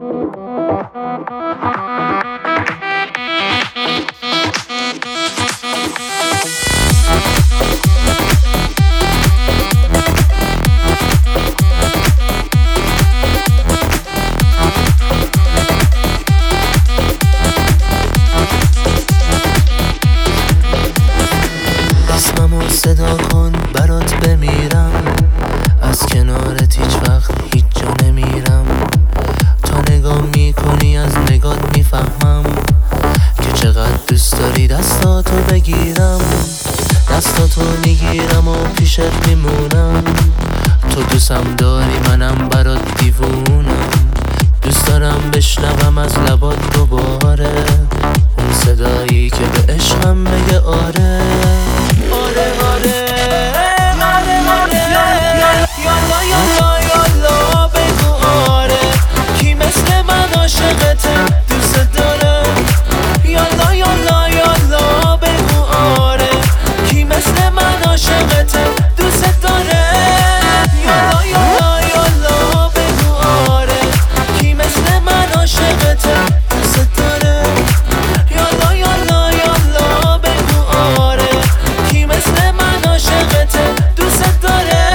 اسممو صدا کن برات بمیرم، از کنارت هیچ وقت هیچ جا نمیرم. تا نگاه میکنی از نگات میفهمم که چقدر دوست داری دستاتو بگیرم. دستاتو میگیرم و پیشت میمونم. تو دوستم داری منم برات دیوونم. دوست دارم بشنوم از لبات دوباره اون صدایی که به عشقم بگه آره آره آره آره آره. یالا یالا یالا بگو آره، کی مثل من عاشقته دوست داره. یالا یالا یالا بگو آره، کی مثل من عاشقته دوست داره. یالا یالا یالا بگو آره، کی مثل من عاشقته دوست داره. یالا یالا یالا بگو آره، کی مثل من عاشقته دوست داره.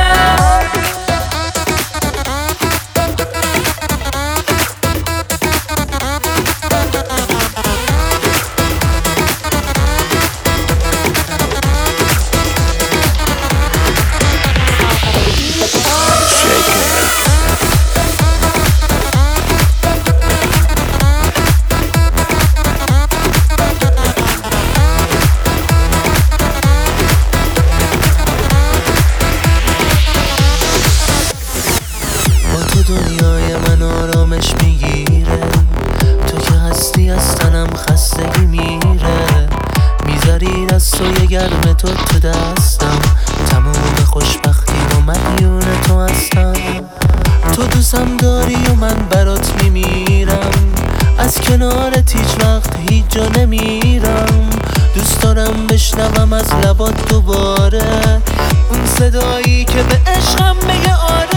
دنیای من آرامش میگیره، تو که هستی از تنم خستگی میره. میذاری دستای گرم تو دستم، تمام خوشبختی و مدیون تو هستم. تو دوستم داری و من برات میمیرم، از کنارت هیچ وقت هیچ جا نمیرم. دوست دارم بشنوم از لبات دوباره اون صدایی که به عشقم بگه آره